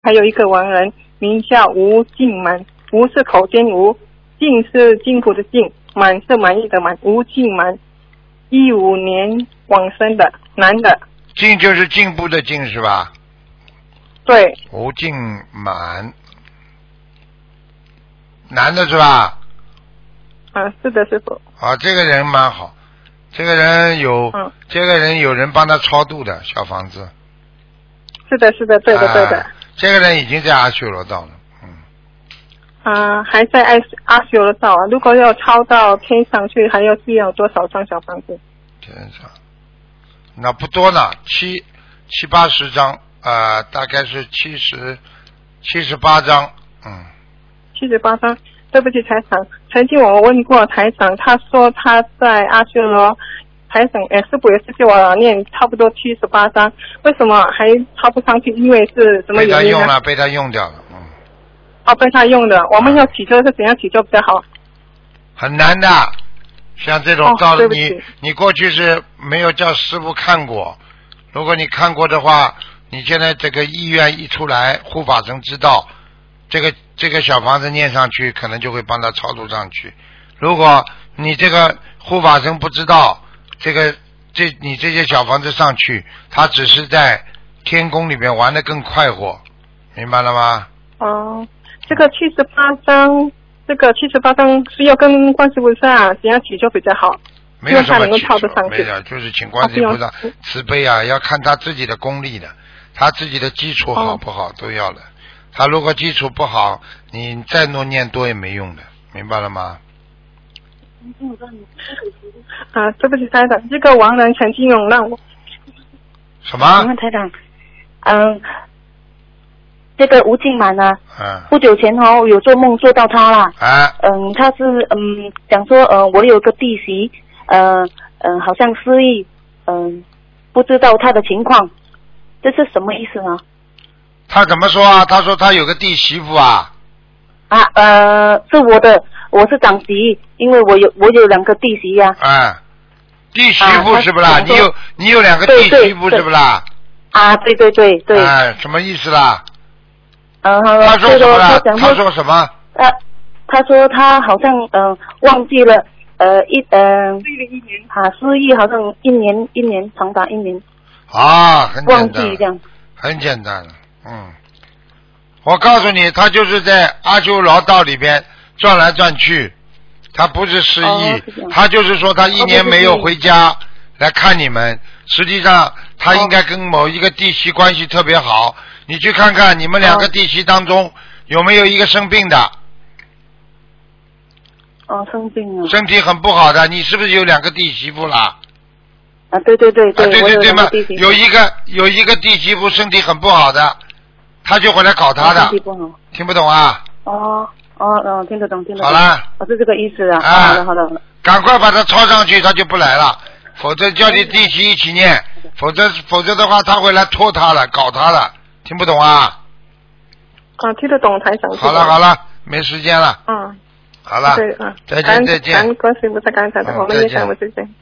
还有一个亡人名叫吴敬满，吴是口尖吴，敬是金浦的敬，满是满意的满，吴敬满，15年往生的男的。 进就是进步的进是吧？ 对。 吴敬满，男的是吧？ 是的，师傅。 这个人蛮好，这个人有人帮他超度的小房子。 是的，是的，对的，对的。 这个人已经在阿修罗道了。 还在阿修罗道啊！如果要超到天上去，还要需要多少张小房子？ 天上，那不多呢，70-80张，大概是78张。 78张。对不起，台长，曾经我问过台长，他说他在阿修罗，台长师傅也是叫我念差不多78张，为什么还超不上去？因为是什么原因呢？ 被他用掉了。 被他用的。我们要祈求是怎样祈求比较好？ 很难的，像这种道理，你过去是没有叫师傅看过，如果你看过的话，你现在这个意愿一出来，护法神知道。这个小房子念上去，可能就会帮他超度上去。如果你这个护法神不知道，你这些小房子上去，他只是在天宫里面玩得更快活，明白了吗？ 这个78张是要跟观世菩萨怎样祈求比较好？ 没有什么祈求， 没有， 就是请观世菩萨慈悲啊，要看他自己的功力的，他自己的基础好不好都要的。他如果基础不好，你再念多也没用的，明白了吗？ 对不起台长，这个亡人曾经有让我什么？ 台长，这个吴敬满啊，不久前有做梦做到他啦，他是讲说我有个弟媳，好像失忆，不知道他的情况，这是什么意思呢？ 他怎么说啊？他说他有个弟媳妇啊。 是我是长媳，因为我有2个弟媳呀。 弟媳妇是不啦？你有2个弟媳妇是不啦？ 对对对对。 什么意思啦？ 他说什么了？他说什么？ 他说他好像忘记了失忆好像一年长达1年。 很简单。 忘记这样。 很简单。我告诉你，他就是在阿修罗道里边转来转去，他不是失忆，他就是说他1年没有回家来看你们，实际上他应该跟某一个弟媳关系特别好，你去看看你们2个弟媳当中有没有一个生病的。 生病了。 身体很不好的，你是不是有2个弟媳妇啦？ 对对对对。 对嘛，有一个弟媳妇身体很不好的。他就回来搞他的，听不懂啊？ 听得懂。 好了， 是这个意思啊。好的。 赶快把他抄上去，他就不来了，否则叫你弟媳一起念，否则的话他会来拖他了，搞他了，听不懂啊？ 听得懂台长。 好了，没时间了。好了。 对再见。 感恩观世音菩萨，感恩台长，我们也感恩再见。